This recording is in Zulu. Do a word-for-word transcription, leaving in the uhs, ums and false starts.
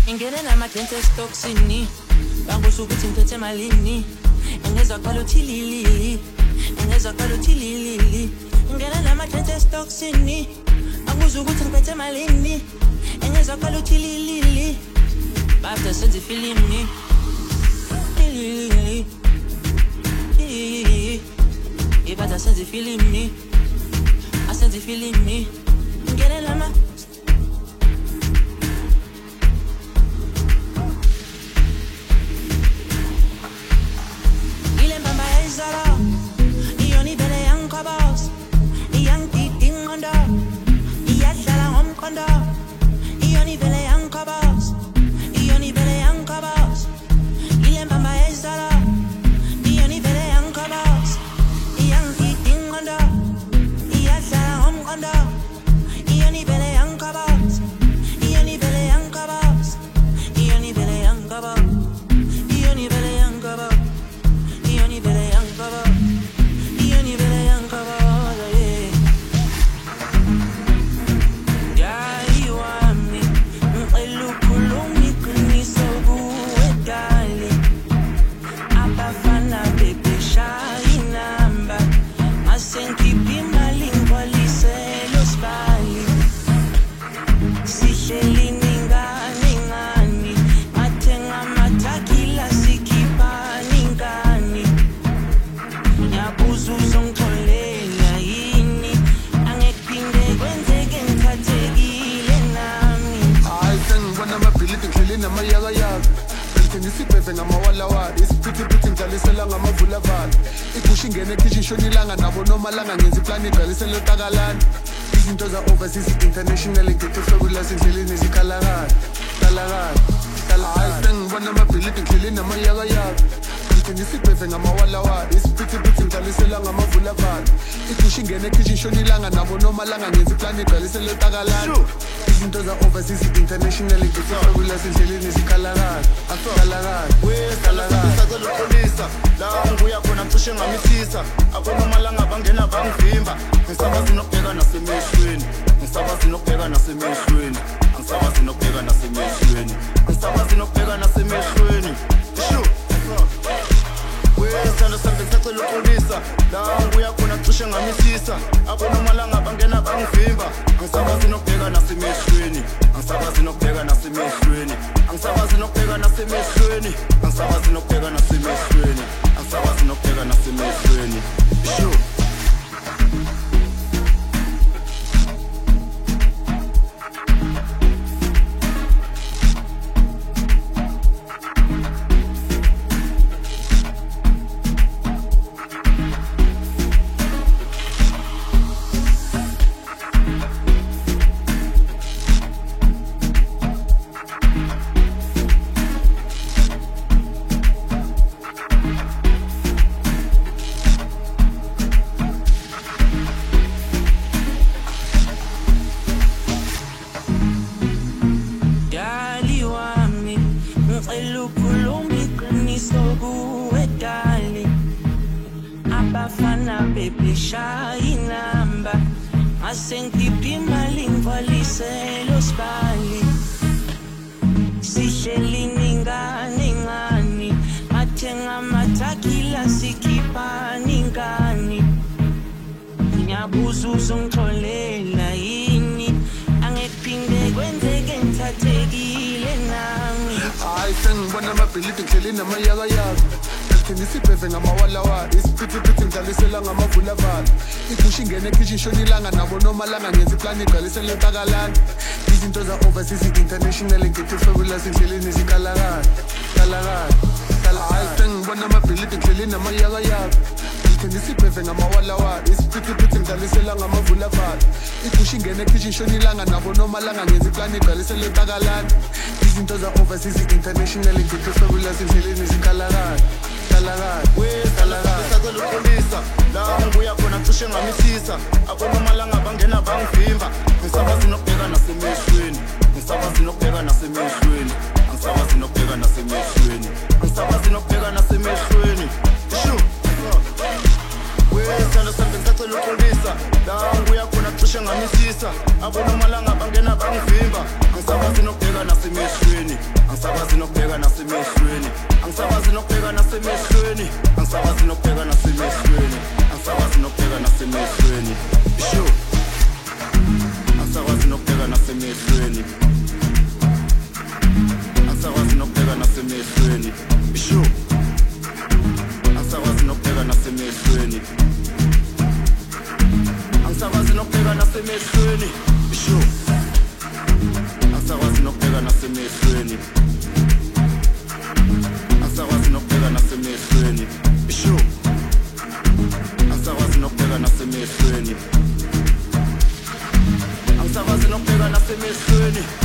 Ingene namadente stoksini bangisho ukuthi ngiphethe malini engeza qala uthilili engeza qala uthilili ingene namadente stoksini bangisho ukuthi ngiphethe malini engeza qala uthilili bafter senze filimi ibada senze filimi asenze filimi ingene nama Ioni bele yang kabos, yang titing onda, iyadala hom konda. Ioni bele yang kabos, ioni bele yang kabos, ilem bamba ezala. Ioni bele yang kabos, yang titing onda, iyadala hom konda. Ioni bele yang kabos, ioni bele yang kabos, ioni bele yang kabos, ioni bele yang kabos, ioni bele yang kabos. Ingene kitchen shonilanga nabo noma langa ngenza iplan igcwalisele utakalana izinto za overseas international ngithe fabulous indleleni zikhalakala kalakala kalakala ngibona amabhilidi ngidleleni namayaka yaka ngithengisa ibheve ngamawala wa isipithi pithi ngidlalisela ngamavula vala ikushi ingene kitchen shonilanga nabo noma langa ngenza iplan igcwalisele utakalana izinto za overseas international ngithe fabulous indleleni zikhalakala kalakala kalakala sacela upolisa la ngibuya khona mcishe ngamisisa akona malanga bangena bangivimba ngisabazi nokubheka nasemehlweni ngisabazi nokubheka nasemehlweni ngisabazi nokubheka nasemehlweni ngisabazi nokubheka nasemehlweni shu wesana sambe sacela upolisa la ngibuya khona mcishe ngamisisa akona malanga bangena bangivimba ngisabazi nokubheka nasemehlweni ngisabazi nokubheka nasemehlweni ngisabazi nokubheka nasemehlweni ngisabazi nokubheka nasemehlweni ngisabazi nokubheka nasemehlweni sure shonilanga nabo noma langa ngenza iplan igcwalisele utakalana izinto za overseas international ngithe fabulous indleleni zikhalakala kalakala kalakala ngibona amabhilidi ngidleleni namayaka yaka ngithengisa ibheve ngamawala wa isipithi pithi ngidlalisela ngamavula vala ikushi ingene kitchen shonilanga nabo noma langa ngenza iplan igcwalisele utakalana izinto za overseas international ngithe fabulous indleleni zikhalakala kalakala kalakala sacela upolisa la ngibuya khona mcishe ngamisisa akona malanga bangena bangivimba ngisabazi nokubheka nasemehlweni ngisabazi nokubheka nasemehlweni ngisabazi nokubheka nasemehlweni ngisabazi nokubheka nasemehlweni shu wesana sambe sacela upolisa la ngibuya khona mcishe ngamisisa akona malanga bangena bangivimba ngisabazi nokubheka nokubheka nasemehlweni angisakwazi nokubheka nasemehlweni angisakwazi nokubheka nasemehlweni angisakwazi nokubheka nasemehlweni angisakwazi nokubheka nasemehlweni sho angisakwazi nokubheka nasemehlweni angisakwazi nokubheka nasemehlweni sho angisakwazi nokubheka nasemehlweni angisakwazi nokubheka nasemehlweni sho angisakwazi nokubheka nasemehlweni angisakwazi nokubheka nasemehlweni sho angisakwazi nokubheka nasemehlweni angisakwazi nokubheka nasemehlweni